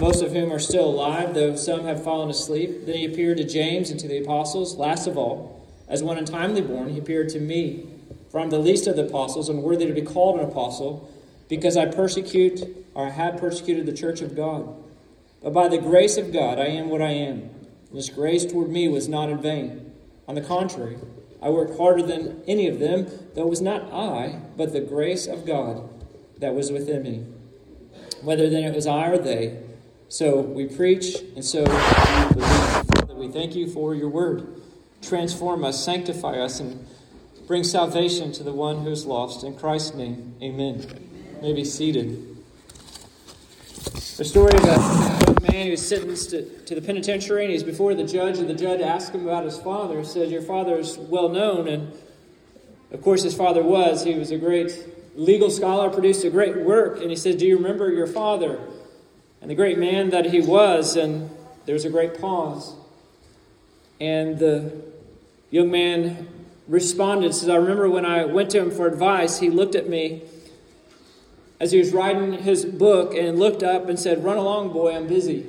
most of whom are still alive, though some have fallen asleep. Then he appeared to James and to the apostles. Last of all, as one untimely born, he appeared to me. For I am the least of the apostles, and worthy to be called an apostle, because I had persecuted the church of God. But by the grace of God, I am what I am. And this grace toward me was not in vain. On the contrary, I worked harder than any of them, though it was not I, but the grace of God that was within me. Whether then it was I or they, so we preach, and so we believe. Father, we thank you for your word. Transform us, sanctify us, and bring salvation to the one who is lost. In Christ's name, amen. You may be seated. The story of a man who was sentenced to the penitentiary, and he's before the judge, and the judge asked him about his father. He said, your father is well known, and of course his father was. He was a great legal scholar, produced a great work, and he said, do you remember your father? And the great man that he was, and there was a great pause. And the young man responded, says, I remember when I went to him for advice, he looked at me as he was writing his book and looked up and said, run along, boy, I'm busy.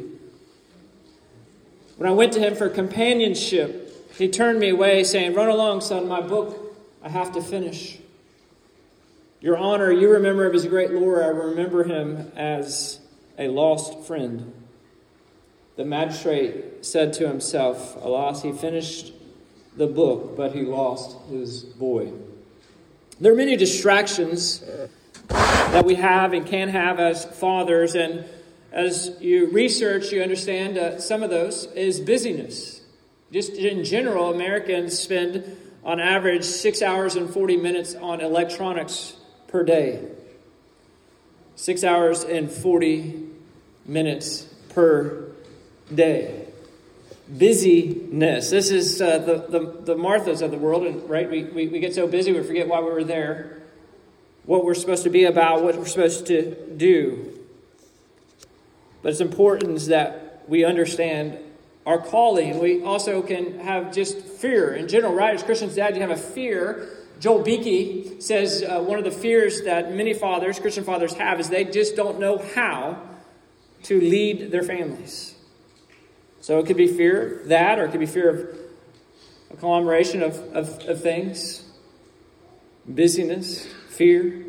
When I went to him for companionship, he turned me away saying, run along, son, my book I have to finish. Your honor, you remember of his great lore, I remember him as a lost friend. The magistrate said to himself, alas, he finished the book, but he lost his boy. There are many distractions that we have and can have as fathers, and as you research, you understand some of those is busyness. Just in general, Americans spend on average 6 hours and 40 minutes on electronics per day. 6 hours and 40 minutes per day. Busyness. This is the Marthas of the world, and right? We get so busy we forget why we were there, what we're supposed to be about, what we're supposed to do. But it's important that we understand our calling. We also can have just fear in general, right? As Christians, Dad, you have a fear. Joel Beakey says one of the fears that many fathers, Christian fathers, have is they just don't know how to lead their families. So it could be fear of that, or it could be fear of a conglomeration of things. Busyness, fear.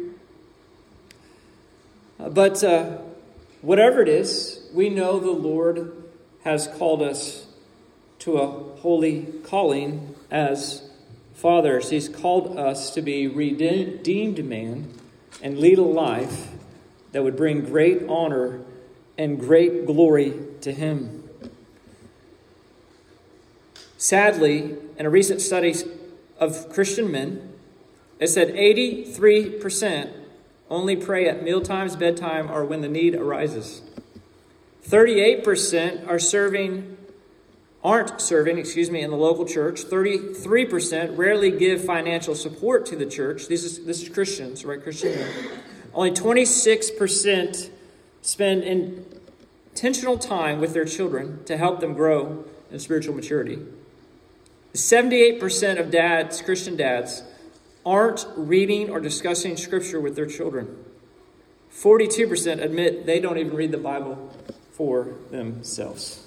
But whatever it is, we know the Lord has called us to a holy calling as fathers. He's called us to be redeemed man and lead a life that would bring great honor and great glory to Him. Sadly, in a recent study of Christian men, it said 83% only pray at mealtimes, bedtime, or when the need arises. 38% aren't serving in the local church. 33% rarely give financial support to the church. This is Christians, right? Christian men. Only 26% spend intentional time with their children to help them grow in spiritual maturity. 78% of Christian dads, aren't reading or discussing Scripture with their children. 42% admit they don't even read the Bible for themselves.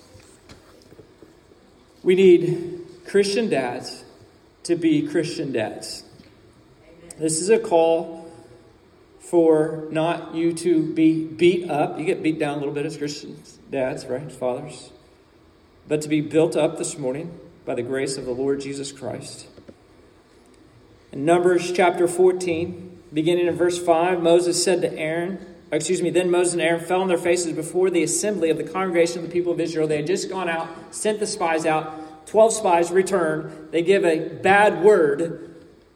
We need Christian dads to be Christian dads. Amen. This is a call for not you to be beat up. You get beat down a little bit as Christian dads, right? Fathers. But to be built up this morning by the grace of the Lord Jesus Christ. In Numbers chapter 14, beginning in verse 5, then Moses and Aaron fell on their faces before the assembly of the congregation of the people of Israel. They had just gone out, sent the spies out. 12 spies returned. They give a bad word.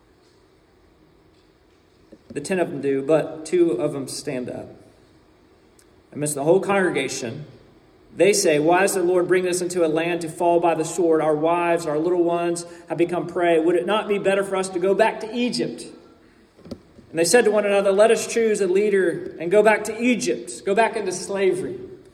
The 10 of them do, but 2 of them stand up. Amidst the whole congregation, they say, why does the Lord bring us into a land to fall by the sword? Our wives, our little ones have become prey. Would it not be better for us to go back to Egypt? And they said to one another, let us choose a leader and go back to Egypt, go back into slavery.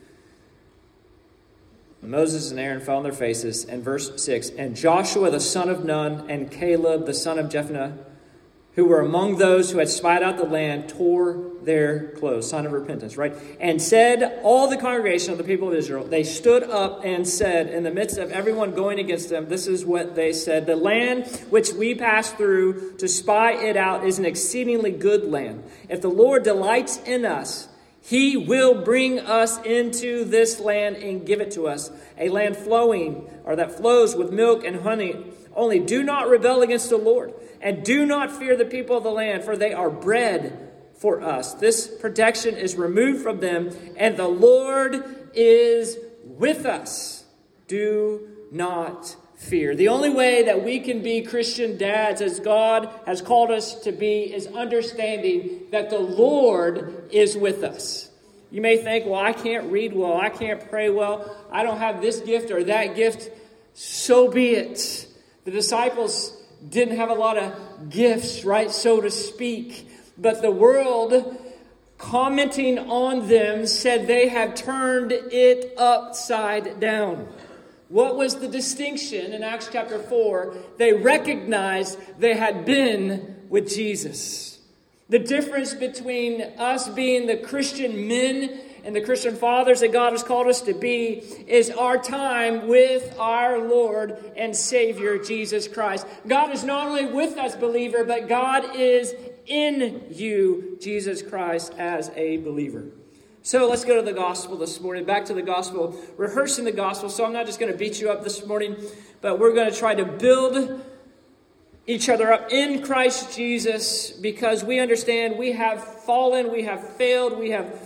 And Moses and Aaron fell on their faces. And verse 6, and Joshua the son of Nun and Caleb the son of Jephunneh, who were among those who had spied out the land, tore their clothes, sign of repentance, right? And said, all the congregation of the people of Israel, they stood up and said, in the midst of everyone going against them, this is what they said: the land which we passed through to spy it out is an exceedingly good land. If the Lord delights in us, he will bring us into this land and give it to us, a land flowing, or that flows with milk and honey. Only do not rebel against the Lord, and do not fear the people of the land, for they are bread for us. This protection is removed from them, and the Lord is with us. Do not fear. The only way that we can be Christian dads, as God has called us to be, is understanding that the Lord is with us. You may think, well, I can't read well, I can't pray well, I don't have this gift or that gift. So be it. The disciples didn't have a lot of gifts, right, so to speak. But the world, commenting on them, said they have turned it upside down. What was the distinction in Acts chapter 4? They recognized they had been with Jesus. The difference between us being the Christian men and the Christian fathers that God has called us to be is our time with our Lord and Savior, Jesus Christ. God is not only with us, believer, but God is in you, Jesus Christ, as a believer. So let's go to the gospel this morning. Back to the gospel, rehearsing the gospel. So I'm not just going to beat you up this morning, but we're going to try to build each other up in Christ Jesus, because we understand we have fallen, we have failed, we have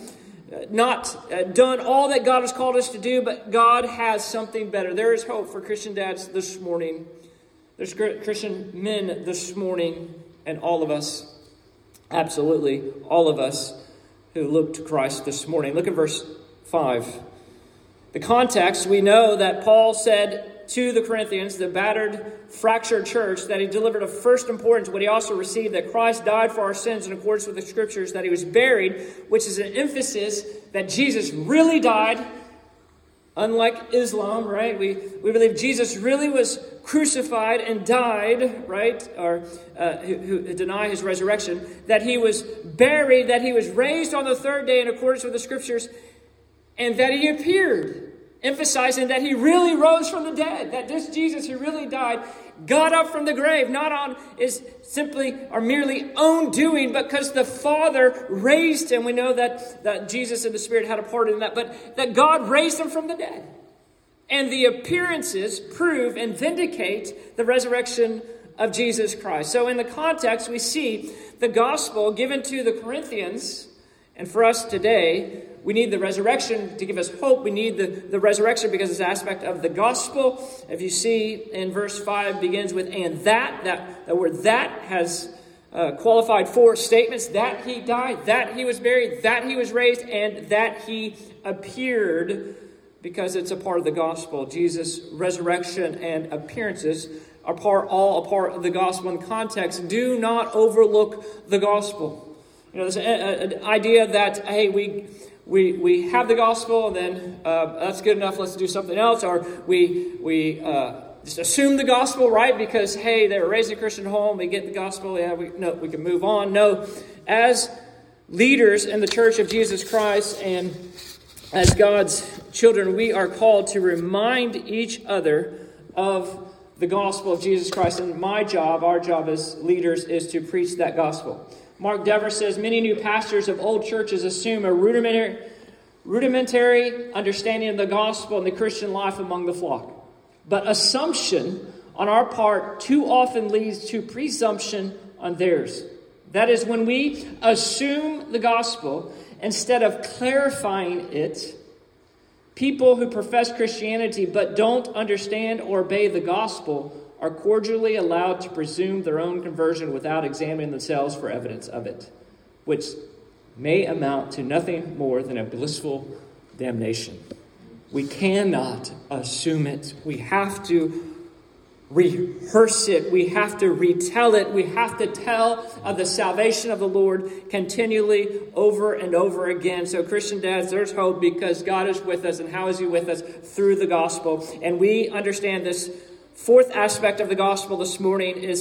not done all that God has called us to do, but God has something better. There is hope for Christian dads this morning. There's Christian men this morning, and all of us, absolutely all of us who look to Christ this morning. Look at verse 5. The context, we know that Paul said to the Corinthians, the battered, fractured church, that he delivered of first importance what he also received, that Christ died for our sins in accordance with the Scriptures, that he was buried, which is an emphasis that Jesus really died. Unlike Islam, right? We believe Jesus really was crucified and died, right? Or who deny his resurrection. That he was buried, that he was raised on the third day in accordance with the Scriptures, and that he appeared, emphasizing that he really rose from the dead, that this Jesus who really died got up from the grave, not on is simply or merely own doing, but because the Father raised him. We know that Jesus and the Spirit had a part in that, but that God raised him from the dead. And the appearances prove and vindicate the resurrection of Jesus Christ. So in the context, we see the gospel given to the Corinthians, and for us today, we need the resurrection to give us hope. We need the resurrection because it's an aspect of the gospel. If you see in verse 5 begins with, and that word that has qualified 4 statements: that he died, that he was buried, that he was raised, and that he appeared, because it's a part of the gospel. Jesus' resurrection and appearances are all a part of the gospel. In context, do not overlook the gospel. You know, there's an idea that, hey, we have the gospel, and then that's good enough, let's do something else. Or we just assume the gospel, right? Because, hey, they were raised in a Christian home, we get the gospel, we can move on. No, as leaders in the church of Jesus Christ and as God's children, we are called to remind each other of the gospel of Jesus Christ. And my job, our job as leaders, is to preach that gospel. Mark Dever says, many new pastors of old churches assume a rudimentary understanding of the gospel and the Christian life among the flock. But assumption on our part too often leads to presumption on theirs. That is, when we assume the gospel instead of clarifying it, people who profess Christianity but don't understand or obey the gospel are cordially allowed to presume their own conversion without examining themselves for evidence of it, which may amount to nothing more than a blissful damnation. We cannot assume it. We have to rehearse it. We have to retell it. We have to tell of the salvation of the Lord continually over and over again. So Christian dads, there's hope because God is with us. And how is he with us? Through the gospel. And we understand this fourth aspect of the gospel this morning is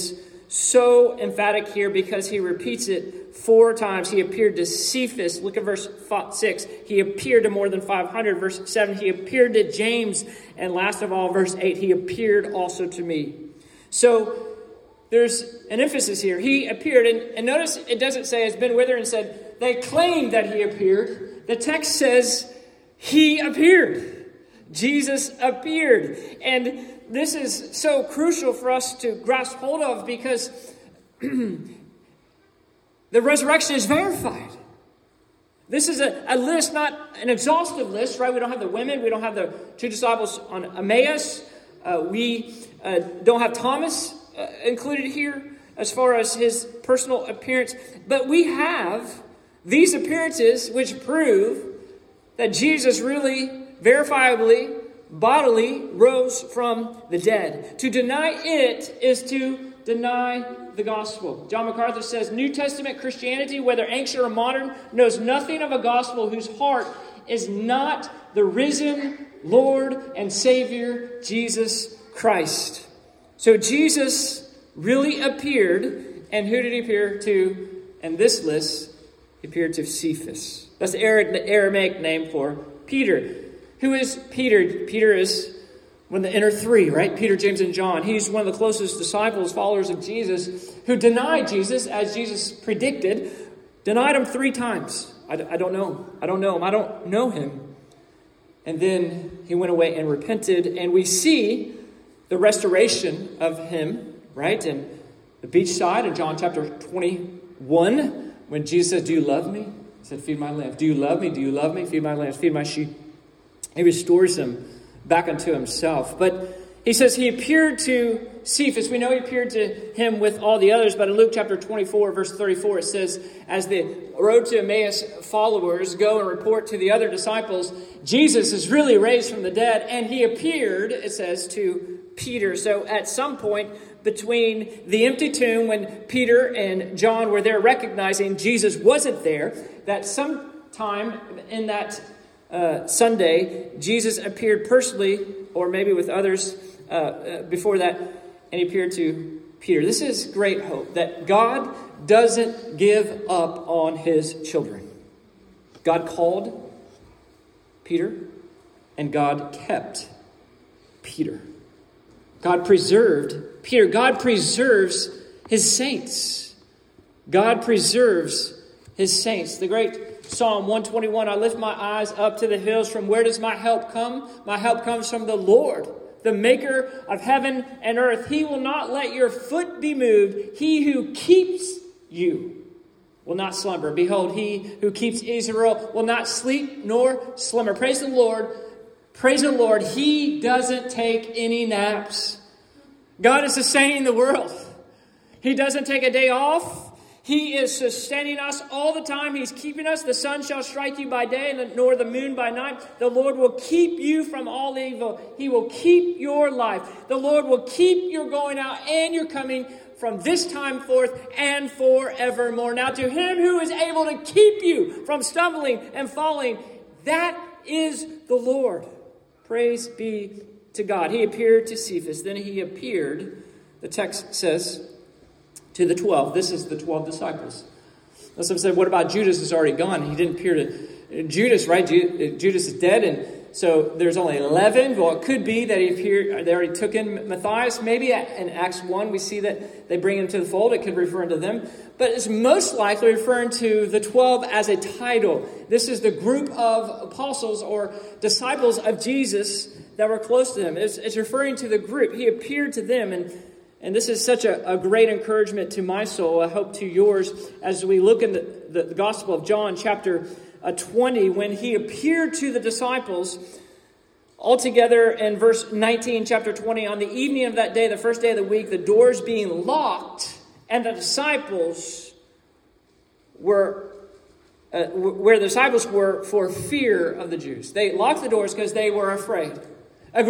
so emphatic here because he repeats it 4 times. He appeared to Cephas. Look at verse 6. He appeared to more than 500. Verse 7, he appeared to James. And last of all, verse 8, he appeared also to me. So there's an emphasis here. He appeared. And notice it doesn't say, as Ben Witherin said, they claimed that he appeared. The text says he appeared. Jesus appeared. And this is so crucial for us to grasp hold of because the resurrection is verified. This is a list, not an exhaustive list, right? We don't have the women. We don't have the 2 disciples on Emmaus. We don't have Thomas included here as far as his personal appearance. But we have these appearances which prove that Jesus really, verifiably, bodily rose from the dead. To deny it is to deny the gospel. John MacArthur says, New Testament Christianity, whether ancient or modern, knows nothing of a gospel whose heart is not the risen Lord and Savior, Jesus Christ. So Jesus really appeared, and who did he appear to? And this list, he appeared to Cephas. That's the Aramaic name for Peter. Who is Peter? Peter is one of the inner 3, right? Peter, James, and John. He's one of the closest disciples, followers of Jesus, who denied Jesus, as Jesus predicted, denied him 3 times. I don't know him. I don't know him. And then he went away and repented, and we see the restoration of him, right? In the beachside in John chapter 21, when Jesus said, do you love me? He said, feed my lambs. Do you love me? Do you love me? Feed my lambs. Feed my sheep. He restores him back unto himself. But he says he appeared to Cephas. We know he appeared to him with all the others. But in Luke chapter 24, verse 34, it says, as the road to Emmaus followers go and report to the other disciples, Jesus is really raised from the dead. And he appeared, it says, to Peter. So at some point between the empty tomb, when Peter and John were there recognizing Jesus wasn't there, that sometime in that Sunday, Jesus appeared personally, or maybe with others before that, and he appeared to Peter. This is great hope, that God doesn't give up on his children. God called Peter, and God kept Peter. God preserved Peter. God preserves his saints. God preserves his saints. The great Psalm 121, I lift my eyes up to the hills. From where does my help come? My help comes from the Lord, the maker of heaven and earth. He will not let your foot be moved. He who keeps you will not slumber. Behold, he who keeps Israel will not sleep nor slumber. Praise the Lord. Praise the Lord. He doesn't take any naps. God is sustaining the world. He doesn't take a day off. He is sustaining us all the time. He's keeping us. The sun shall strike you by day, nor the moon by night. The Lord will keep you from all evil. He will keep your life. The Lord will keep your going out and your coming from this time forth and forevermore. Now to him who is able to keep you from stumbling and falling, that is the Lord. Praise be to God. He appeared to Cephas. Then he appeared, the text says, to the 12. This is the 12 disciples. Now some said, what about Judas who's already gone? He didn't appear to Judas, right? Judas is dead, and so there's only 11. Well, it could be that he appeared, they already took in Matthias. Maybe in Acts 1 we see that they bring him to the fold. It could refer to them. But it's most likely referring to the 12 as a title. This is the group of apostles or disciples of Jesus that were close to him. It's referring to the group. He appeared to them, and this is such a great encouragement to my soul, I hope to yours, as we look in the Gospel of John, chapter 20, when he appeared to the disciples. Altogether, in verse 19, chapter 20, on the evening of that day, the first day of the week, the doors being locked, and the disciples were, where the disciples were for fear of the Jews. They locked the doors because they were afraid. A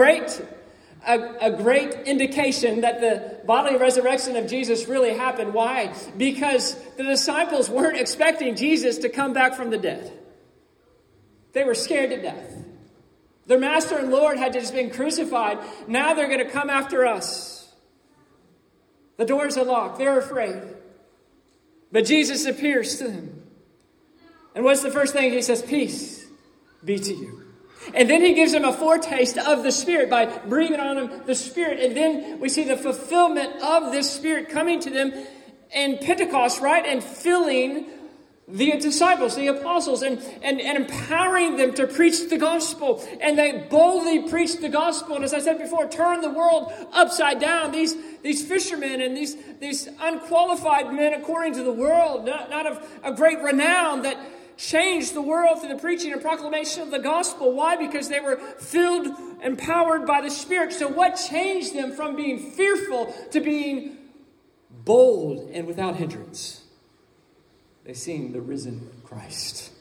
great indication that the bodily resurrection of Jesus really happened. Why? Because the disciples weren't expecting Jesus to come back from the dead. They were scared to death. Their master and Lord had just been crucified. Now they're going to come after us. The doors are locked. They're afraid. But Jesus appears to them. And what's the first thing he says? Peace be to you. And then he gives them a foretaste of the Spirit by breathing on them the Spirit. And then we see the fulfillment of this Spirit coming to them in Pentecost, right? And filling the disciples, the apostles, and empowering them to preach the gospel. And they boldly preached the gospel. And as I said before, turned the world upside down. These fishermen and these unqualified men according to the world, not of a great renown, that changed the world through the preaching and proclamation of the gospel. Why? Because they were filled, empowered by the Spirit. So what changed them from being fearful to being bold and without hindrance? They seen the risen Christ.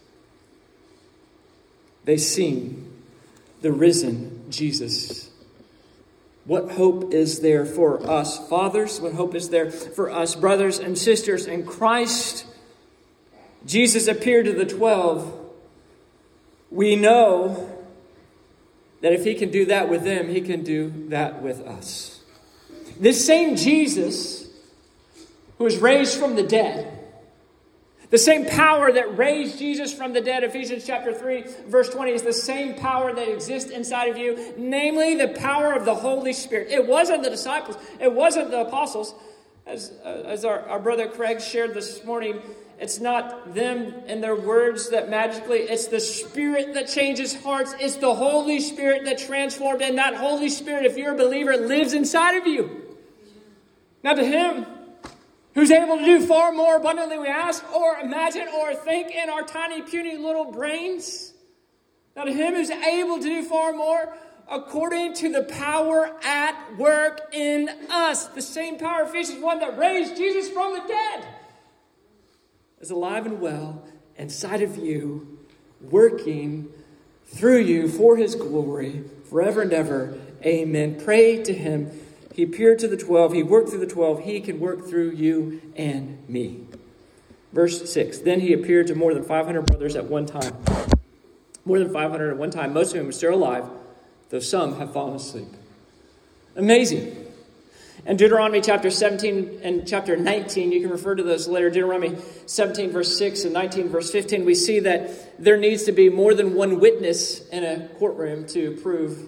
They seen the risen Jesus. What hope is there for us, fathers? What hope is there for us, brothers and sisters in Christ? Jesus appeared to the 12. We know that if he can do that with them, he can do that with us. This same Jesus who was raised from the dead, the same power that raised Jesus from the dead, Ephesians chapter 3, verse 20, is the same power that exists inside of you, namely the power of the Holy Spirit. It wasn't the disciples. It wasn't the apostles. As our brother Craig shared this morning, it's not them and their words that magically, it's the Spirit that changes hearts. It's the Holy Spirit that transformed. And that Holy Spirit, if you're a believer, lives inside of you. Now to him, who's able to do far more abundantly we ask or imagine or think in our tiny, puny little brains. Now to him who's able to do far more according to the power at work in us. The same power, Ephesians 1, that raised Jesus from the dead is alive and well inside of you, working through you for his glory forever and ever. Amen. Pray to him. He appeared to the 12. He worked through the 12. He can work through you and me. Verse 6. Then he appeared to more than 500 brothers at one time. More than 500 at one time. Most of whom are still alive, though some have fallen asleep. Amazing. In Deuteronomy chapter 17 and chapter 19, you can refer to those later. Deuteronomy 17 verse 6 and 19 verse 15, we see that there needs to be more than one witness in a courtroom to prove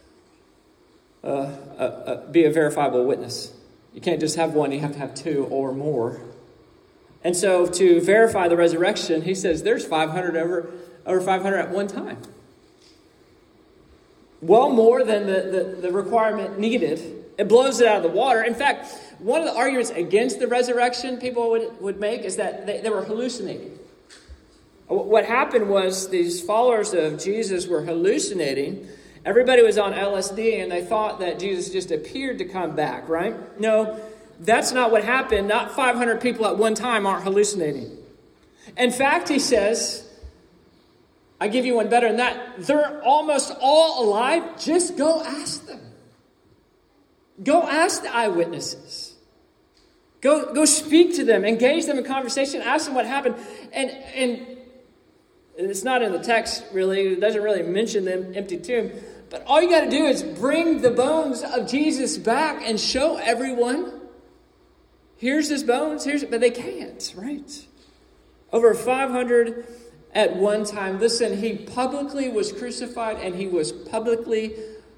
be a verifiable witness. You can't just have one, you have to have two or more. And so to verify the resurrection, he says there's 500 over 500 at one time. Well more than the requirement needed. It blows it out of the water. In fact, one of the arguments against the resurrection people would make is that they were hallucinating. What happened was these followers of Jesus were hallucinating. Everybody was on LSD and they thought that Jesus just appeared to come back, right? No, that's not what happened. Not 500 people at one time aren't hallucinating. In fact, he says, I give you one better than that. They're almost all alive. Just go ask them. Go ask the eyewitnesses. Go speak to them. Engage them in conversation. Ask them what happened. And it's not in the text, really. It doesn't really mention the empty tomb. But all you got to do is bring the bones of Jesus back and show everyone, here's his bones. But they can't, right? Over 500 at one time. Listen, he publicly was crucified and he was publicly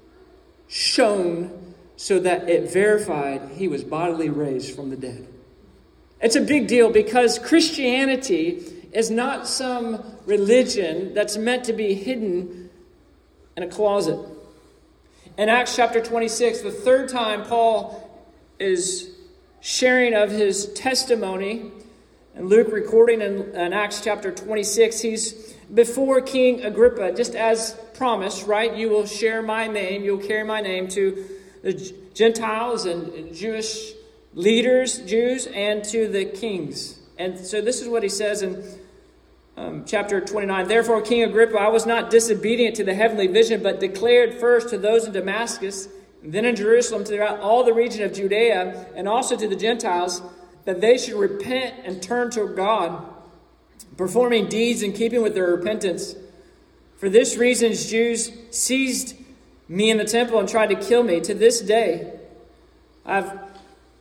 shown so that it verified he was bodily raised from the dead. It's a big deal because Christianity is not some religion that's meant to be hidden in a closet. In Acts chapter 26, the third time Paul is sharing of his testimony, and Luke recording in Acts chapter 26, he's before King Agrippa, just as promised, right? You will share my name, you'll carry my name to the Gentiles and Jewish leaders, Jews, and to the kings. And so this is what he says in chapter 29. Therefore, King Agrippa, I was not disobedient to the heavenly vision, but declared first to those in Damascus, and then in Jerusalem, throughout all the region of Judea, and also to the Gentiles, that they should repent and turn to God, performing deeds in keeping with their repentance. For this reason, Jews seized me in the temple and tried to kill me. To this day, I've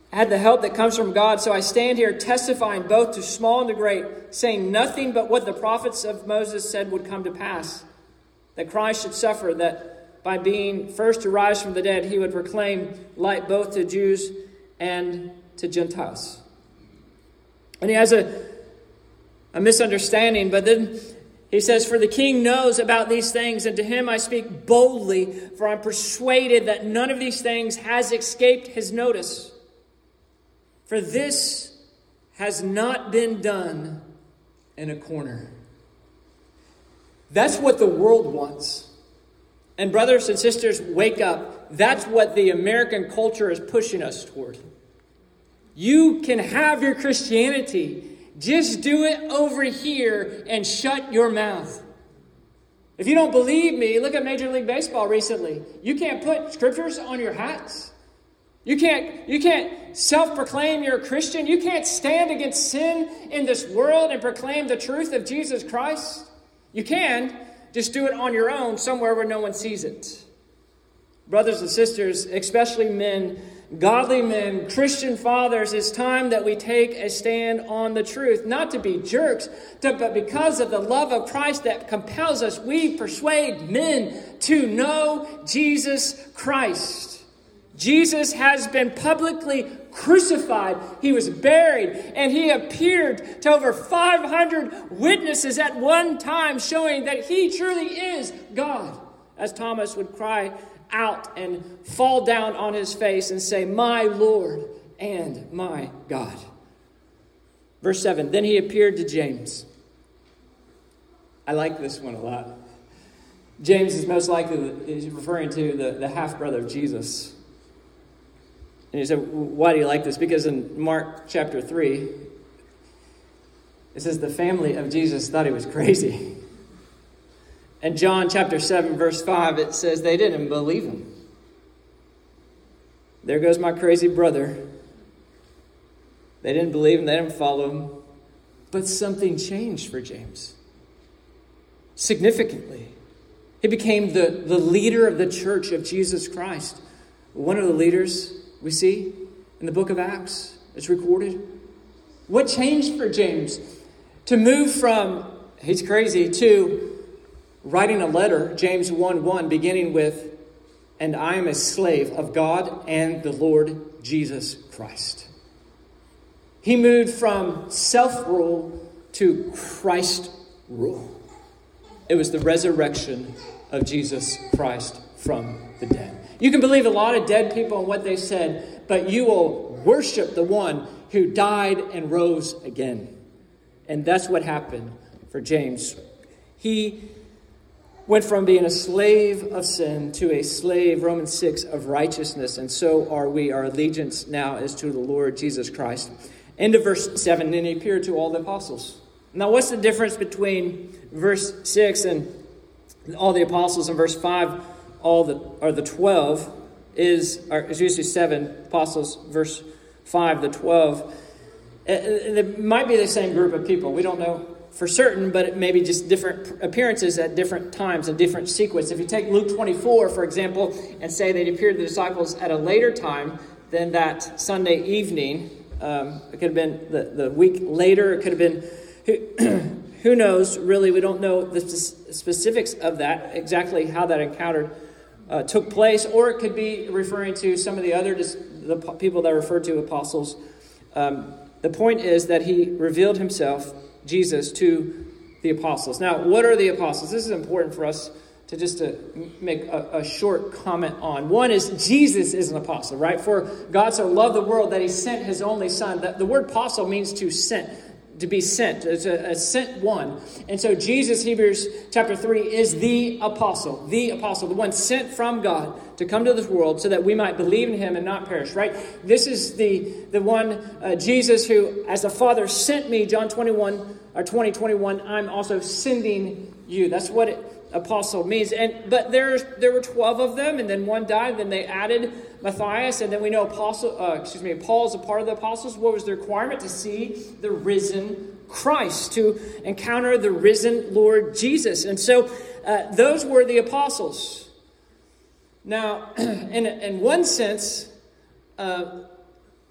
I had the help that comes from God, so I stand here testifying both to small and to great, saying nothing but what the prophets of Moses said would come to pass, that Christ should suffer, that by being first to rise from the dead, he would proclaim light both to Jews and to Gentiles. And he has a misunderstanding, but then he says, for the king knows about these things, and to him I speak boldly, for I'm persuaded that none of these things has escaped his notice. For this has not been done in a corner. That's what the world wants. And brothers and sisters, wake up. That's what the American culture is pushing us toward. You can have your Christianity. Just do it over here and shut your mouth. If you don't believe me, look at Major League Baseball recently. You can't put scriptures on your hats. You can't self-proclaim you're a Christian. You can't stand against sin in this world and proclaim the truth of Jesus Christ. You can. Just do it on your own somewhere where no one sees it. Brothers and sisters, especially men, godly men, Christian fathers, it's time that we take a stand on the truth. Not to be jerks, but because of the love of Christ that compels us, we persuade men to know Jesus Christ. Jesus has been publicly crucified. He was buried, and he appeared to over 500 witnesses at one time, showing that he truly is God. As Thomas would cry out and fall down on his face and say, my Lord and my God. Verse 7, then he appeared to James. I like this one a lot. James is most likely referring to the half-brother of Jesus. And you say, why do you like this? Because in Mark chapter 3, it says the family of Jesus thought he was crazy. In John chapter 7, verse 5, it says they didn't believe him. There goes my crazy brother. They didn't believe him. They didn't follow him. But something changed for James. Significantly. He became the leader of the church of Jesus Christ. One of the leaders we see in the book of Acts. It's recorded. What changed for James? To move from, he's crazy, to writing a letter, James 1:1, beginning with, and I am a slave of God and the Lord Jesus Christ. He moved from self-rule to Christ rule. It was the resurrection of Jesus Christ from the dead. You can believe a lot of dead people and what they said, but you will worship the one who died and rose again. And that's what happened for James. He went from being a slave of sin to a slave, Romans 6, of righteousness. And so are we. Our allegiance now is to the Lord Jesus Christ. End of verse 7, then he appeared to all the apostles. Now, what's the difference between verse 6 and all the apostles and verse 5? The 12 is usually 7 apostles, verse 5, the 12. It might be the same group of people. We don't know for certain, but it may be just different appearances at different times and different sequence. If you take Luke 24, for example, and say they appeared to the disciples at a later time than that Sunday evening, it could have been the week later. It could have been, who knows, really, we don't know the specifics of that, exactly how that encounter took place, or it could be referring to some of the people that are referred to apostles. The point is that he revealed himself, Jesus, to the apostles. Now, what are the apostles? This is important for us to make a short comment on. One is Jesus is an apostle, right? For God so loved the world that he sent his only son. The word apostle means to be sent. It's a sent one. And so Jesus, Hebrews chapter 3, is the apostle, the one sent from God to come to this world so that we might believe in him and not perish, right? This is the one, Jesus, who, as the Father sent me, John 20:21, I'm also sending you. That's what apostle means. But there were 12 of them, and then one died. Then they added Matthias, and then we know Paul's a part of the apostles. What was the requirement? To see the risen Christ, to encounter the risen Lord Jesus. And so those were the apostles. Now, in one sense,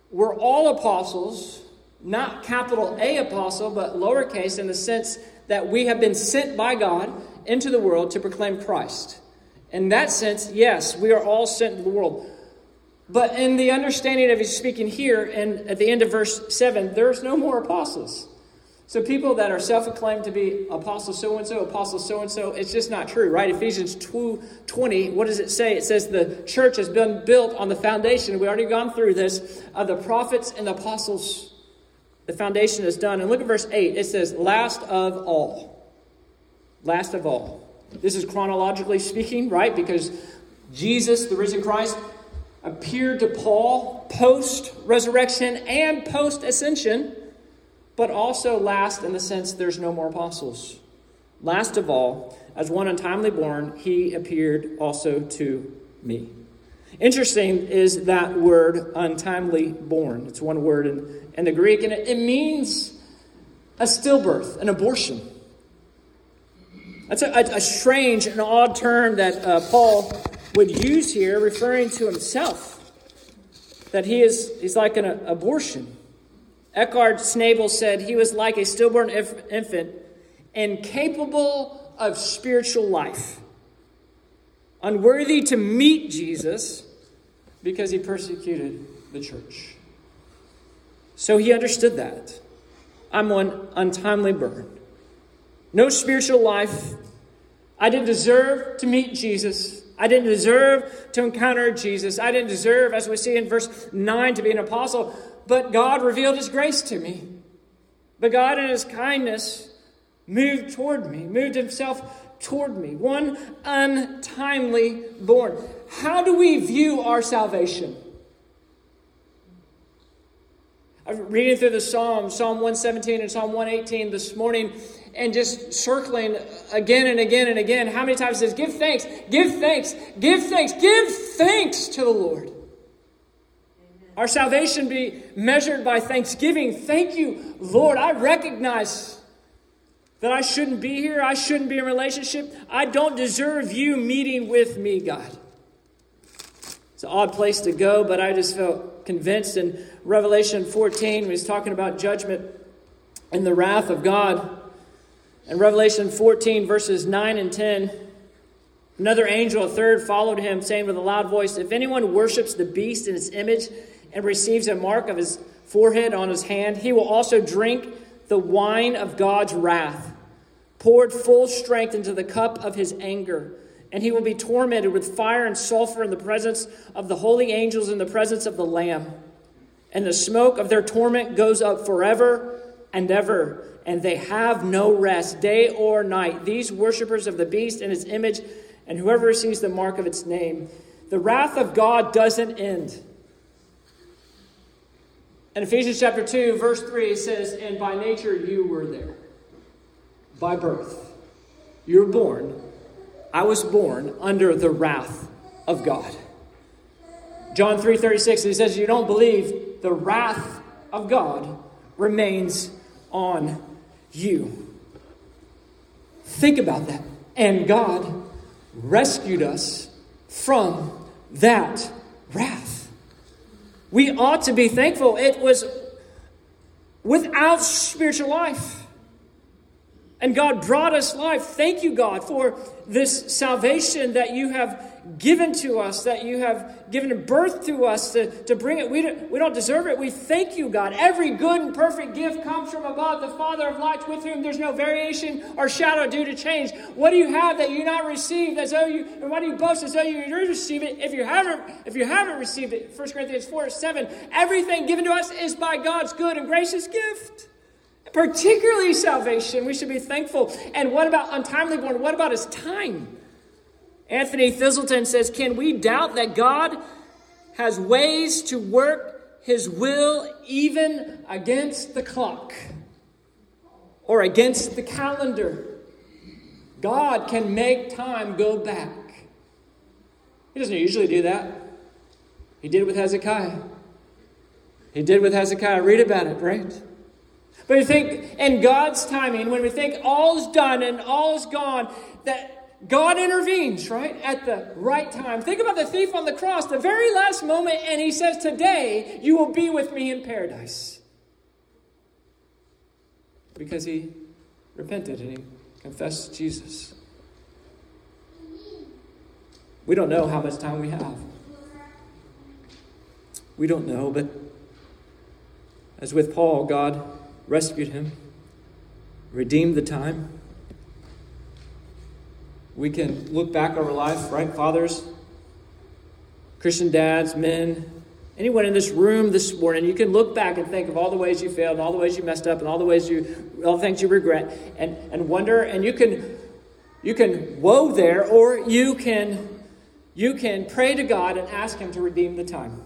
we're all apostles, not capital A apostle, but lowercase, in the sense that we have been sent by God into the world to proclaim Christ. In that sense, yes, we are all sent into the world. But in the understanding of he's speaking here, and at the end of verse 7, there's no more apostles. So people that are self-acclaimed to be apostle so-and-so, it's just not true, right? Ephesians 2:20, what does it say? It says the church has been built on the foundation. We've already gone through this, of the prophets and the apostles. The foundation is done. And look at verse 8. It says, last of all. Last of all. This is chronologically speaking, right? Because Jesus, the risen Christ, appeared to Paul post-resurrection and post-ascension, but also last in the sense there's no more apostles. Last of all, as one untimely born, he appeared also to me. Interesting is that word, untimely born. It's one word in the Greek, and it means a stillbirth, an abortion. That's a strange and odd term that Paul would use here, referring to himself, that he's like an abortion. Eckhard Snabel said he was like a stillborn infant, incapable of spiritual life, unworthy to meet Jesus because he persecuted the church. So he understood that. I'm one untimely born. No spiritual life. I didn't deserve to meet Jesus. I didn't deserve to encounter Jesus. I didn't deserve, as we see in verse 9, to be an apostle. But God revealed his grace to me. But God in his kindness moved himself toward me. One untimely born. How do we view our salvation? I'm reading through the Psalm 117 and Psalm 118 this morning, and just circling again and again and again. How many times it says, give thanks, give thanks, give thanks, give thanks to the Lord. Our salvation be measured by thanksgiving. Thank you, Lord. I recognize that I shouldn't be here. I shouldn't be in a relationship. I don't deserve you meeting with me, God. It's an odd place to go, but I just felt convinced in Revelation 14, when he's talking about judgment and the wrath of God. In Revelation 14, verses 9 and 10, another angel, a third, followed him, saying with a loud voice, if anyone worships the beast in its image and receives a mark of his forehead on his hand, he will also drink the wine of God's wrath, poured full strength into the cup of his anger. And he will be tormented with fire and sulfur in the presence of the holy angels, in the presence of the Lamb. And the smoke of their torment goes up forever and ever. And they have no rest, day or night. These worshipers of the beast and its image, and whoever receives the mark of its name. The wrath of God doesn't end. In Ephesians chapter 2, verse 3, it says, and by nature you were there. By birth. You were born. I was born under the wrath of God. John 3:36, he says, you don't believe, the wrath of God remains on you. Think about that. And God rescued us from that wrath. We ought to be thankful. It was without spiritual life. And God brought us life. Thank you, God, for this salvation that you have given to us, that you have given birth to us to bring it. We don't deserve it. We thank you, God. Every good and perfect gift comes from above, the Father of lights, with whom there's no variation or shadow due to change. What do you have that you not received as though you, and why do you boast as though you receive it if you haven't received it? 1 Corinthians 4:7. Everything given to us is by God's good and gracious gift. Particularly salvation, we should be thankful. And what about untimely born? What about his time? Anthony Thistleton says, can we doubt that God has ways to work his will even against the clock or against the calendar? God can make time go back. He doesn't usually do that. He did it with Hezekiah. Read about it, right? But you think in God's timing, when we think all is done and all is gone, that God intervenes, right? At the right time. Think about the thief on the cross, the very last moment, and he says, today you will be with me in paradise. Because he repented and he confessed Jesus. We don't know how much time we have. We don't know, but as with Paul, God rescued him, redeemed the time. We can look back over life, right? Fathers, Christian dads, men, anyone in this room this morning, you can look back and think of all the ways you failed and all the ways you messed up and all the things you regret and wonder, and you can woe there, or you can pray to God and ask him to redeem the time.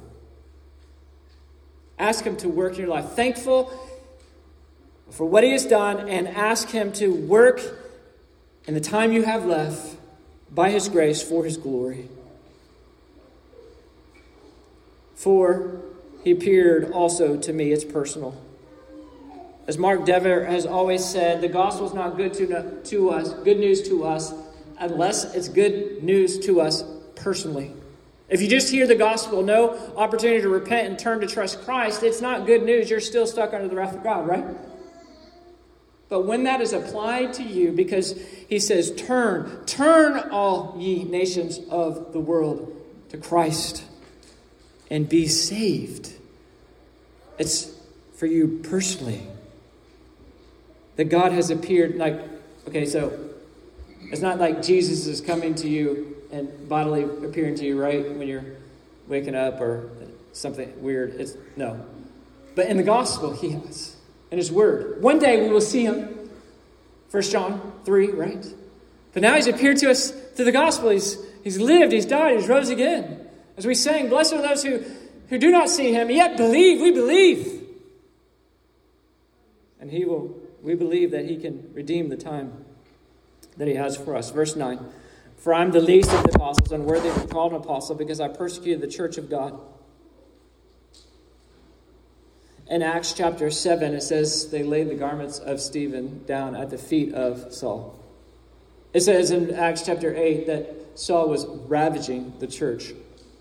Ask him to work in your life. Thankful for what he has done, and ask him to work in the time you have left by his grace for his glory. For he appeared also to me. It's personal. As Mark Dever has always said, the gospel is not good news to us, unless it's good news to us personally. If you just hear the gospel, no opportunity to repent and turn to trust Christ, it's not good news. You're still stuck under the wrath of God, right? But when that is applied to you, because he says, turn all ye nations of the world to Christ and be saved. It's for you personally. That God has appeared so it's not like Jesus is coming to you and bodily appearing to you, right, when you're waking up or something weird. No. But in the gospel, he has. In his word. One day we will see him. 1 John 3, right? But now he's appeared to us through the gospel. He's lived, he's died, he's rose again. As we sang, blessed are those who do not see him, yet believe. We believe. And we believe that he can redeem the time that he has for us. Verse 9. For I am the least of the apostles, unworthy to be called an apostle, because I persecuted the church of God. In Acts chapter 7, it says they laid the garments of Stephen down at the feet of Saul. It says in Acts chapter 8 that Saul was ravaging the church.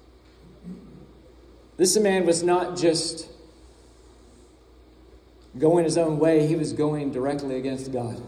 This man was not just going his own way, he was going directly against God.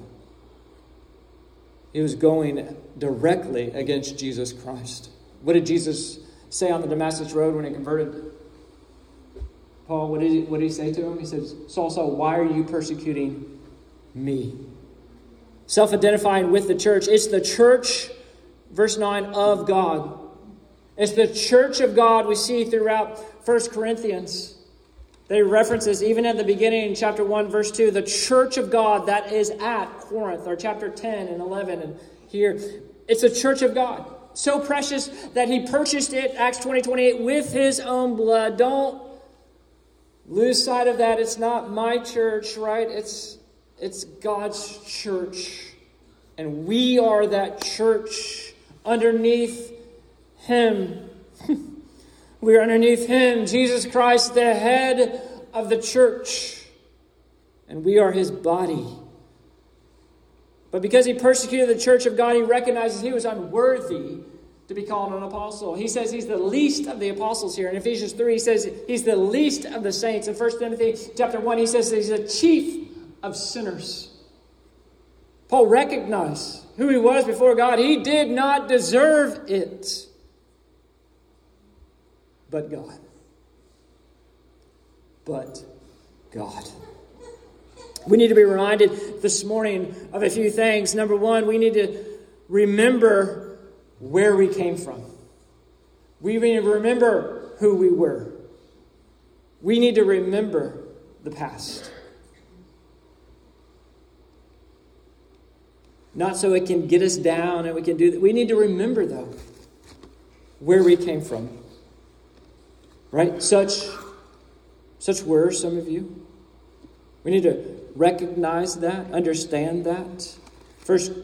He was going directly against Jesus Christ. What did Jesus say on the Damascus Road when he converted Paul? What did he say to him? He says, Saul, Saul, why are you persecuting me? Self-identifying with the church. It's the church, verse 9, of God. It's the church of God we see throughout 1 Corinthians. They references even at the beginning in chapter 1, verse 2, the church of God that is at Corinth, or chapter 10 and 11. And here, it's a church of God. So precious that he purchased it, Acts 20:28, with his own blood. Don't lose sight of that. It's not my church, right? It's God's church. And we are that church underneath him. We are underneath him, Jesus Christ, the head of the church. And we are his body. But because he persecuted the church of God, he recognizes he was unworthy to be called an apostle. He says he's the least of the apostles here. In Ephesians 3, he says he's the least of the saints. In 1 Timothy chapter 1, he says he's the chief of sinners. Paul recognized who he was before God. He did not deserve it. But God. But God. We need to be reminded this morning of a few things. Number one, we need to remember where we came from. We need to remember who we were. We need to remember the past. Not so it can get us down and we can do that. We need to remember, though, where we came from. Right? Such were some of you. We need to recognize that, understand that. First,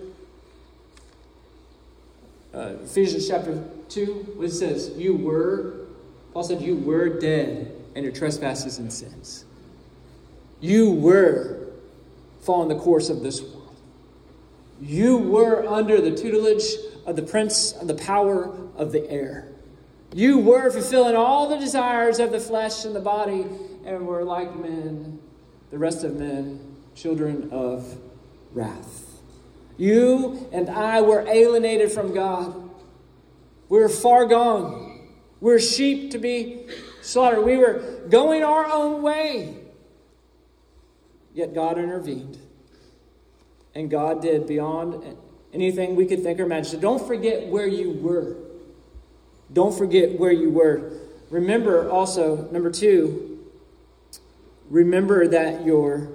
Ephesians chapter 2, it says, Paul said, you were dead in your trespasses and sins. You were following the course of this world. You were under the tutelage of the prince of the power of the air. You were fulfilling all the desires of the flesh and the body, and were like men, the rest of men, children of wrath. You and I were alienated from God. We were far gone. We were sheep to be slaughtered. We were going our own way. Yet God intervened. And God did beyond anything we could think or imagine. So don't forget where you were. Don't forget where you were. Remember also, number 2, remember that your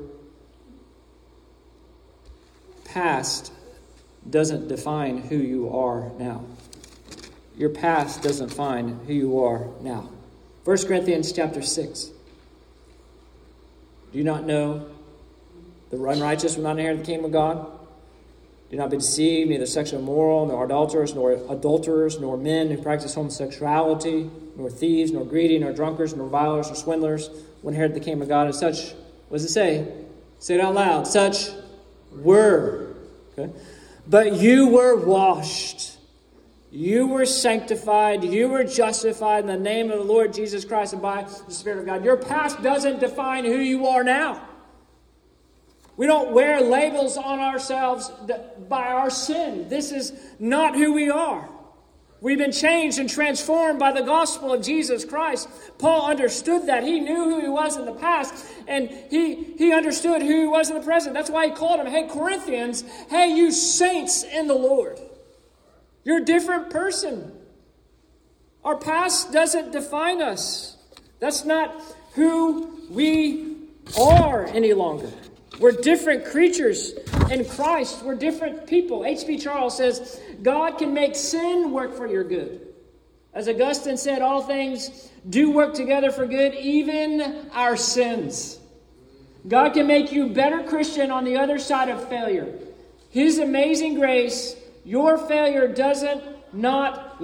past doesn't define who you are now. Your past doesn't define who you are now. 1 Corinthians chapter 6. Do you not know the unrighteous will not inherit the kingdom of God? Do not be deceived, neither sexually immoral, nor idolaters, nor adulterers, nor men who practice homosexuality, nor thieves, nor greedy, nor drunkards, nor revilers, nor swindlers will inherit the kingdom of God. And such, what does it say? Say it out loud. Such were. Okay? But you were washed. You were sanctified. You were justified in the name of the Lord Jesus Christ and by the Spirit of God. Your past doesn't define who you are now. We don't wear labels on ourselves by our sin. This is not who we are. We've been changed and transformed by the gospel of Jesus Christ. Paul understood that. He knew who he was in the past, and he understood who he was in the present. That's why he called him, hey, Corinthians, hey, you saints in the Lord. You're a different person. Our past doesn't define us. That's not who we are any longer. We're different creatures in Christ. We're different people. H.B. Charles says, God can make sin work for your good. As Augustine said, all things do work together for good, even our sins. God can make you a better Christian on the other side of failure. His amazing grace, your failure does not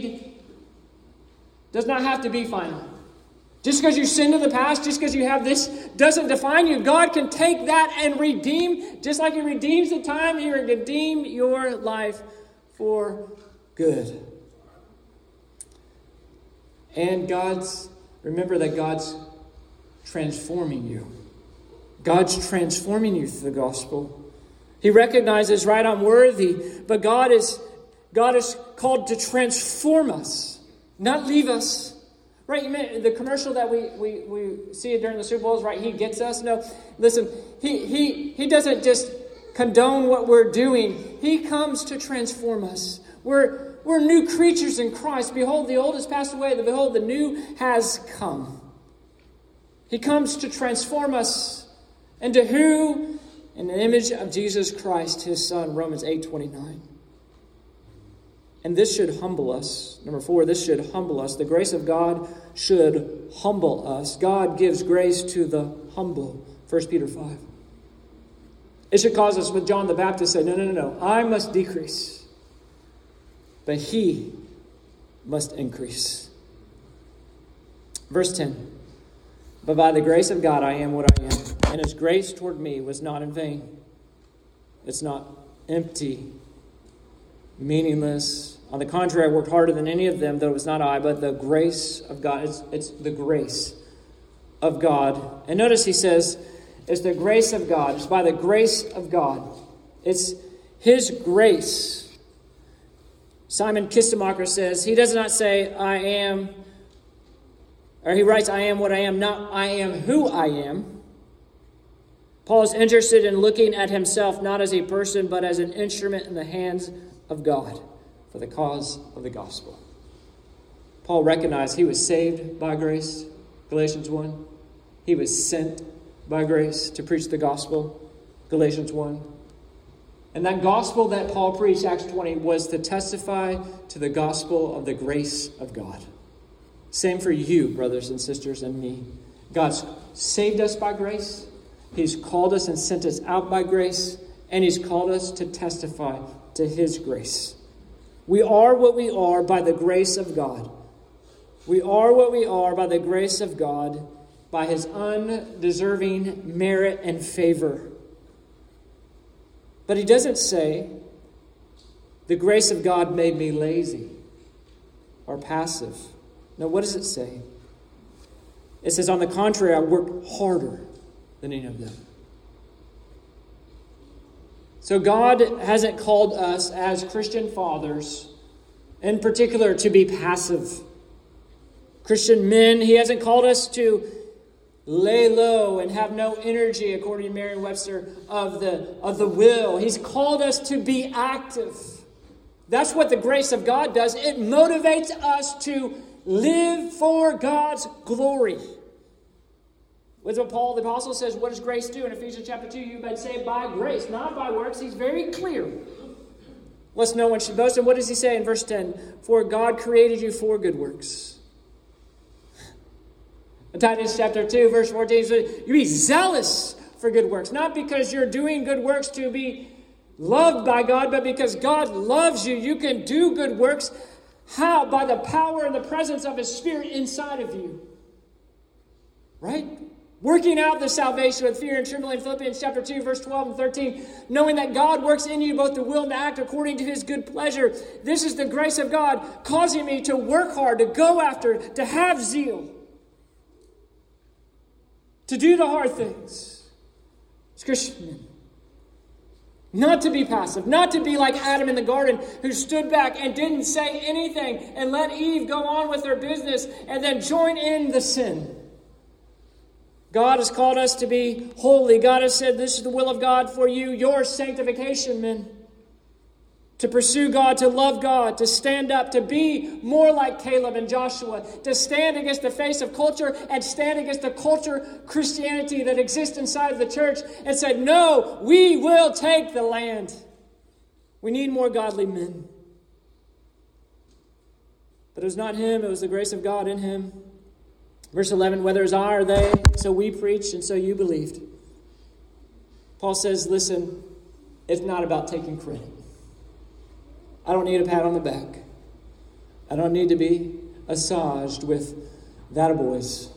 have to be final. Just because you sinned in the past, just because you have this, doesn't define you. God can take that and redeem, just like He redeems the time, He will redeem your life for good. And remember that God's transforming you. God's transforming you through the gospel. He recognizes, right, I'm worthy, but God is called to transform us, not leave us. Right, the commercial that we see during the Super Bowl is, right, He gets us. No, listen, He doesn't just condone what we're doing. He comes to transform us. We're new creatures in Christ. Behold, the old has passed away. Behold, the new has come. He comes to transform us into who? In the image of Jesus Christ, His Son, Romans 8:29. And this should humble us. Number 4, this should humble us. The grace of God should humble us. God gives grace to the humble. 1 Peter 5. It should cause us, with John the Baptist, say, no. I must decrease, but He must increase. Verse 10. But by the grace of God I am what I am, and His grace toward me was not in vain. It's not empty, meaningless. On the contrary, I worked harder than any of them, though it was not I, but the grace of God. It's the grace of God. And notice he says, it's the grace of God. It's by the grace of God. It's His grace. Simon Kistemacher says, he does not say, I am, or he writes, I am what I am, not I am who I am. Paul is interested in looking at himself not as a person, but as an instrument in the hands of God for the cause of the gospel. Paul recognized he was saved by grace, Galatians 1. He was sent by grace to preach the gospel, Galatians 1. And that gospel that Paul preached, Acts 20, was to testify to the gospel of the grace of God. Same for you, brothers and sisters, and me. God's saved us by grace. He's called us and sent us out by grace. And He's called us to testify to His grace. We are what we are by the grace of God. We are what we are by the grace of God, by His undeserving merit and favor. But he doesn't say, the grace of God made me lazy or passive. No, what does it say? It says, on the contrary, I worked harder than any of them. So God hasn't called us as Christian fathers, in particular, to be passive. Christian men, he hasn't called us to lay low and have no energy, according to Merriam-Webster, of the will. He's called us to be active. That's what the grace of God does. It motivates us to live for God's glory. With what Paul the Apostle says, what does grace do? In Ephesians chapter 2, you've been saved by grace, not by works. He's very clear. Lest no one should boast. And what does he say in verse 10? For God created you for good works. In Titus chapter 2, verse 14, says, you be zealous for good works. Not because you're doing good works to be loved by God, but because God loves you. You can do good works. How? By the power and the presence of His Spirit inside of you. Right? Working out the salvation with fear and trembling. Philippians chapter 2, verse 12 and 13. Knowing that God works in you both to will and to act according to His good pleasure. This is the grace of God causing me to work hard, to go after, to have zeal. To do the hard things. As Christian men. Not to be passive. Not to be like Adam in the garden who stood back and didn't say anything and let Eve go on with her business and then join in the sin. God has called us to be holy. God has said this is the will of God for you, your sanctification, men. To pursue God, to love God, to stand up, to be more like Caleb and Joshua, to stand against the face of culture and stand against the culture Christianity that exists inside of the church and said, no, we will take the land. We need more godly men. But it was not him, it was the grace of God in him. Verse 11, whether it's I or they, so we preached and so you believed. Paul says, listen, it's not about taking credit. I don't need a pat on the back. I don't need to be massaged with that boys.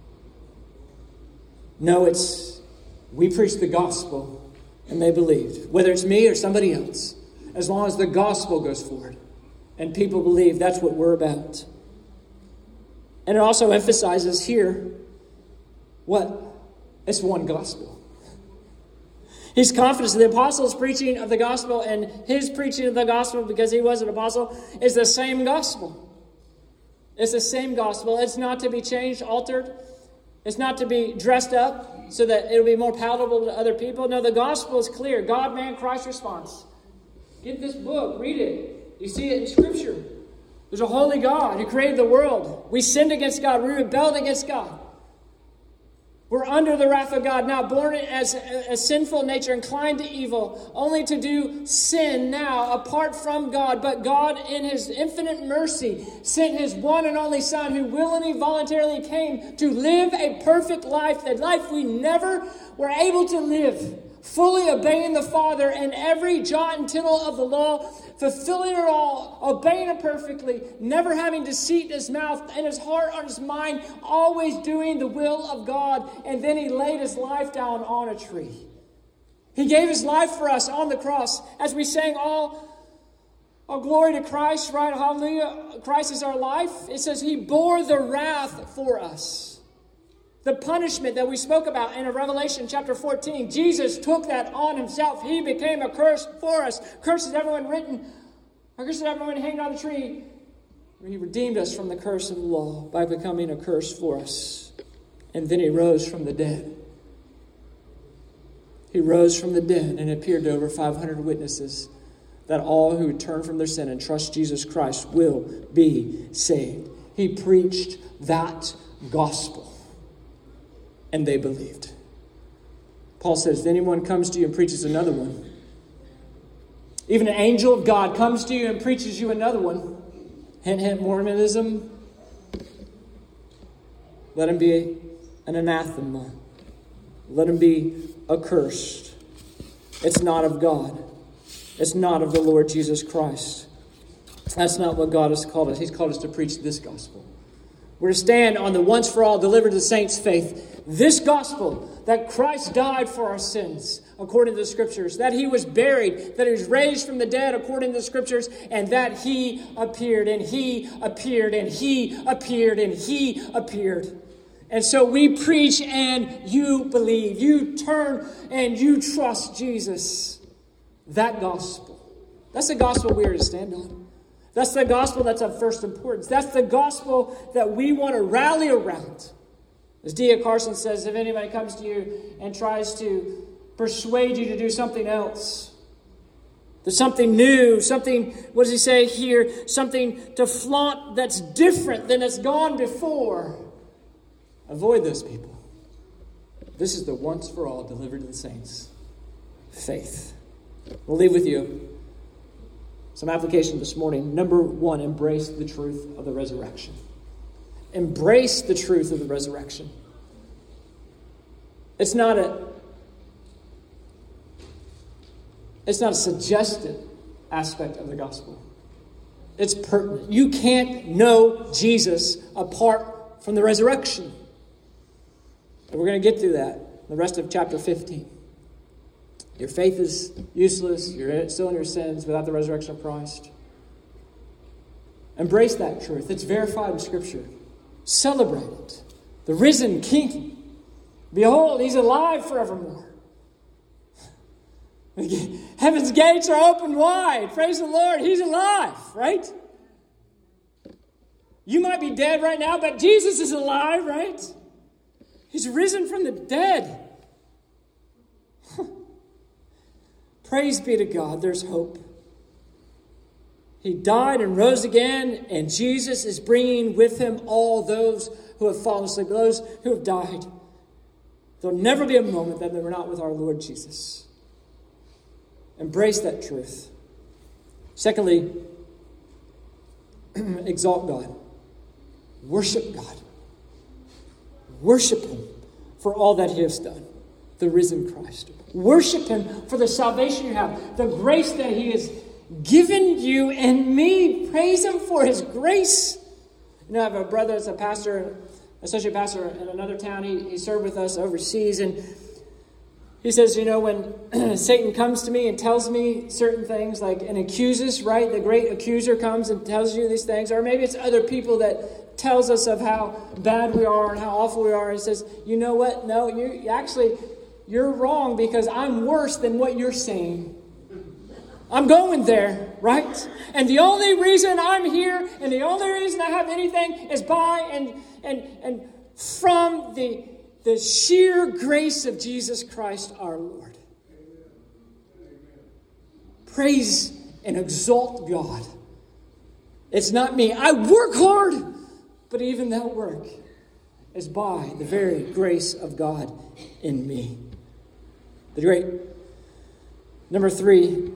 No, it's we preach the gospel and they believed. Whether it's me or somebody else. As long as the gospel goes forward and people believe, that's what we're about. And it also emphasizes here what? It's one gospel. He's confident that the apostles' preaching of the gospel and his preaching of the gospel, because he was an apostle, is the same gospel. It's the same gospel. It's not to be changed, altered. It's not to be dressed up so that it'll be more palatable to other people. No, the gospel is clear. God, man, Christ response. Get this book. Read it. You see it in Scripture. There's a holy God who created the world. We sinned against God. We rebelled against God. We're under the wrath of God, now born as a sinful nature, inclined to evil, only to do sin now apart from God. But God, in His infinite mercy, sent His one and only Son, who willingly, voluntarily came to live a perfect life, that life we never were able to live, fully obeying the Father in every jot and tittle of the law, fulfilling it all, obeying it perfectly, never having deceit in his mouth, in his heart, on his mind, always doing the will of God. And then He laid His life down on a tree. He gave His life for us on the cross. As we sang all glory to Christ, right? Hallelujah. Christ is our life. It says He bore the wrath for us. The punishment that we spoke about in Revelation chapter 14. Jesus took that on Himself. He became a curse for us. Curses everyone written. Curses everyone hanging on the tree. He redeemed us from the curse of the law by becoming a curse for us. And then He rose from the dead. He rose from the dead and appeared to over 500 witnesses that all who turn from their sin and trust Jesus Christ will be saved. He preached that gospel. And they believed. Paul says, if anyone comes to you and preaches another one, even an angel of God comes to you and preaches you another one, hint, hint, Mormonism, let him be an anathema. Let him be accursed. It's not of God. It's not of the Lord Jesus Christ. That's not what God has called us. He's called us to preach this gospel. We're to stand on the once for all delivered to the saints faith. This gospel, that Christ died for our sins, according to the Scriptures, that He was buried, that He was raised from the dead, according to the Scriptures, and that He appeared, and He appeared, and He appeared, and He appeared. And so we preach and you believe. You turn and you trust Jesus. That gospel. That's the gospel we are to stand on. That's the gospel that's of first importance. That's the gospel that we want to rally around. As D.A. Carson says, if anybody comes to you and tries to persuade you to do something else, there's something new, something, what does he say here? Something to flaunt that's different than has gone before. Avoid those people. This is the once for all delivered to the saints. Faith. We'll leave with you some application this morning. Number one, embrace the truth of the resurrection. Embrace the truth of the resurrection. It's not a suggested aspect of the gospel. It's pertinent. You can't know Jesus apart from the resurrection. And we're going to get through that the rest of chapter 15. Your faith is useless. You're still in your sins without the resurrection of Christ. Embrace that truth. It's verified in Scripture. Celebrate it. The risen King. Behold, He's alive forevermore. Heaven's gates are open wide. Praise the Lord. He's alive, right? You might be dead right now, but Jesus is alive, right? He's risen from the dead. Praise be to God. There's hope. He died and rose again, and Jesus is bringing with Him all those who have fallen asleep, those who have died. There'll never be a moment that we're not with our Lord Jesus. Embrace that truth. Secondly, exalt God. Worship God. Worship Him for all that He has done. The risen Christ. Worship Him for the salvation you have. The grace that He has given you and me. Praise Him for His grace. You know, I have a brother that's a pastor, associate pastor in another town. He served with us overseas, and he says, you know, when Satan comes to me and tells me certain things, like, and accuses, right? The great accuser comes and tells you these things, or maybe it's other people that tells us of how bad we are and how awful we are. And he says, you know what? No, you're wrong, because I'm worse than what you're saying. I'm going there, right? And the only reason I'm here and the only reason I have anything is by and from the sheer grace of Jesus Christ our Lord. Praise and exalt God. It's not me. I work hard, but even that work is by the very grace of God in me. The great number three,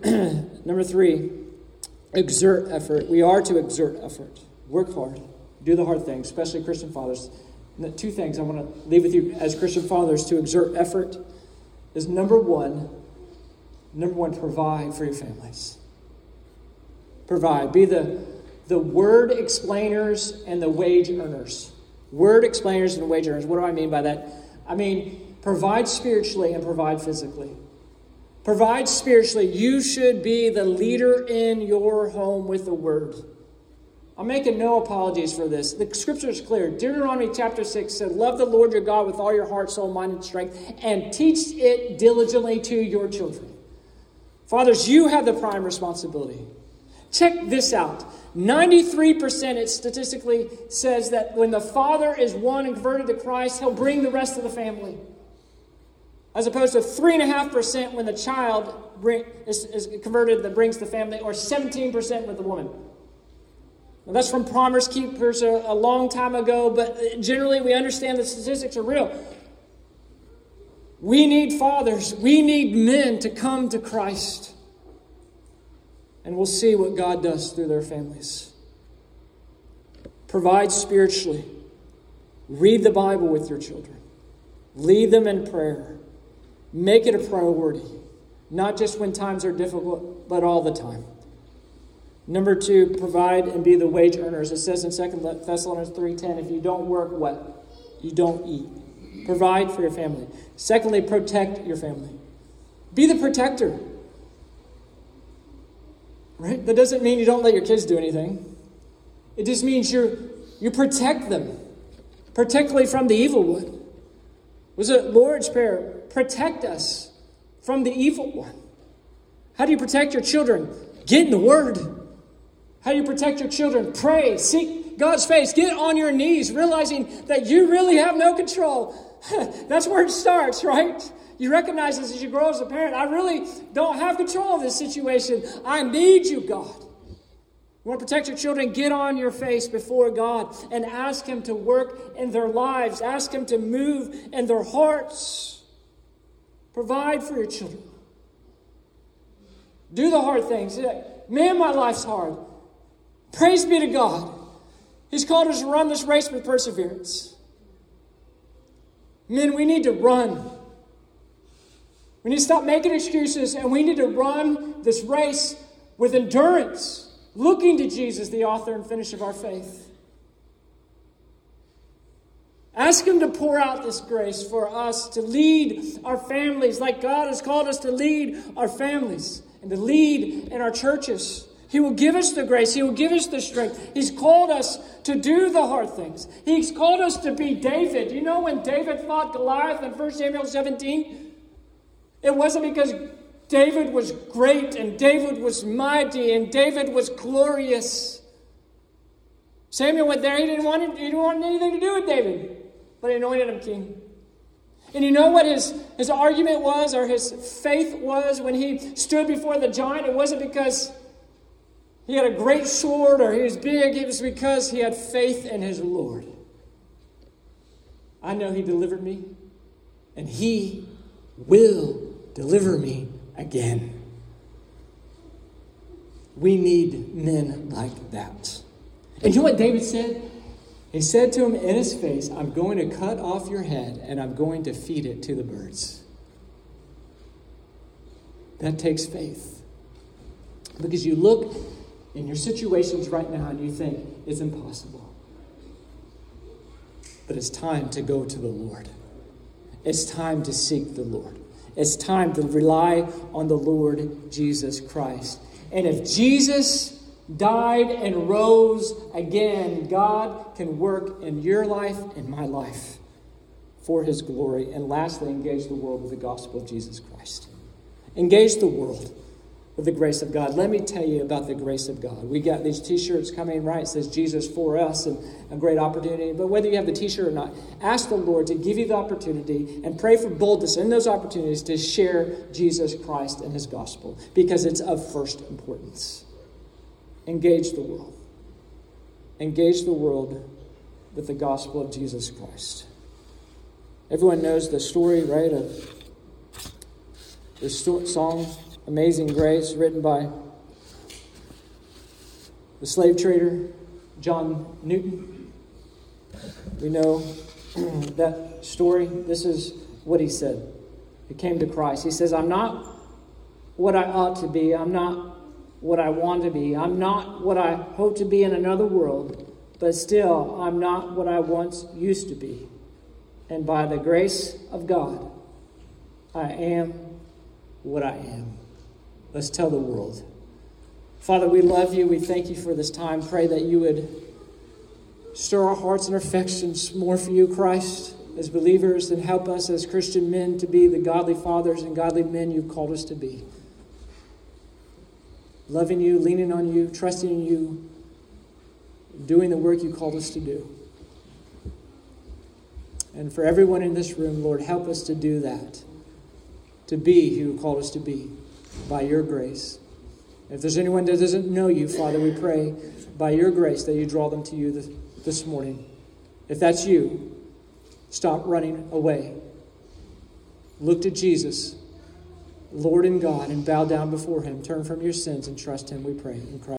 exert effort. We are to exert effort. Work hard. Do the hard things, especially Christian fathers. And the two things I want to leave with you as Christian fathers to exert effort is number one, provide for your families. Provide. Be the word explainers and the wage earners. Word explainers and wage earners. What do I mean by that? I mean, provide spiritually and provide physically. Provide spiritually. You should be the leader in your home with the word. I'm making no apologies for this. The Scripture is clear. Deuteronomy chapter 6 said, love the Lord your God with all your heart, soul, mind, and strength, and teach it diligently to your children. Fathers, you have the prime responsibility. Check this out. 93% it statistically says that when the father is won and converted to Christ, he'll bring the rest of the family. As opposed to 3.5% when the child is converted that brings the family, or 17% with the woman. Now, that's from Promise Keepers a long time ago, but generally we understand the statistics are real. We need fathers. We need men to come to Christ. And we'll see what God does through their families. Provide spiritually. Read the Bible with your children. Lead them in prayer. Make it a priority. Not just when times are difficult, but all the time. Number two, provide and be the wage earners. It says in 2 Thessalonians 3:10, if you don't work, what? You don't eat. Provide for your family. Secondly, protect your family. Be the protector. Right? That doesn't mean you don't let your kids do anything. It just means you protect them, particularly from the evil one. Was it Lord's Prayer? Protect us from the evil one. How do you protect your children? Get in the Word. How do you protect your children? Pray. Seek God's face. Get on your knees, realizing that you really have no control. That's where it starts, right? You recognize this as you grow as a parent. I really don't have control of this situation. I need you, God. You want to protect your children? Get on your face before God and ask Him to work in their lives. Ask Him to move in their hearts. Provide for your children. Do the hard things. Man, my life's hard. Praise be to God. He's called us to run this race with perseverance. Men, we need to run. We need to stop making excuses, and we need to run this race with endurance, looking to Jesus, the author and finisher of our faith. Ask Him to pour out this grace for us to lead our families like God has called us to lead our families and to lead in our churches. He will give us the grace. He will give us the strength. He's called us to do the hard things. He's called us to be David. You know when David fought Goliath in 1 Samuel 17? It wasn't because David was great and David was mighty and David was glorious. Samuel went there. He didn't want anything to do with David, but he anointed him king. And you know what his argument was, or his faith was, when he stood before the giant? It wasn't because he had a great sword or he was big. It was because he had faith in his Lord. I know He delivered me, and He will deliver me again. We need men like that. And you know what David said? He said to him in his face, I'm going to cut off your head and I'm going to feed it to the birds. That takes faith. Because you look in your situations right now and you think it's impossible. But it's time to go to the Lord. It's time to seek the Lord. It's time to rely on the Lord Jesus Christ. And if Jesus died and rose again, God can work in your life and my life for His glory. And lastly, engage the world with the gospel of Jesus Christ. Engage the world with the grace of God. Let me tell you about the grace of God. We got these t-shirts coming, right? It says Jesus for us, and a great opportunity. But whether you have the t-shirt or not, ask the Lord to give you the opportunity and pray for boldness in those opportunities to share Jesus Christ and His gospel, because it's of first importance. Engage the world. Engage the world with the gospel of Jesus Christ. Everyone knows the story, right, of the song Amazing Grace, written by the slave trader John Newton. We know that story. This is what he said. He came to Christ. He says, I'm not what I ought to be. I'm not what I want to be. I'm not what I hope to be in another world. But still, I'm not what I once used to be. And by the grace of God, I am what I am. Let's tell the world. Father, we love you. We thank you for this time. Pray that you would stir our hearts and affections more for you, Christ, as believers, and help us as Christian men to be the godly fathers and godly men you've called us to be. Loving you, leaning on you, trusting in you, doing the work you called us to do. And for everyone in this room, Lord, help us to do that, to be who you called us to be by your grace. If there's anyone that doesn't know you, Father, we pray by your grace that you draw them to you this morning. If that's you, stop running away. Look to Jesus, Lord and God, and bow down before Him. Turn from your sins and trust Him, we pray. In Christ.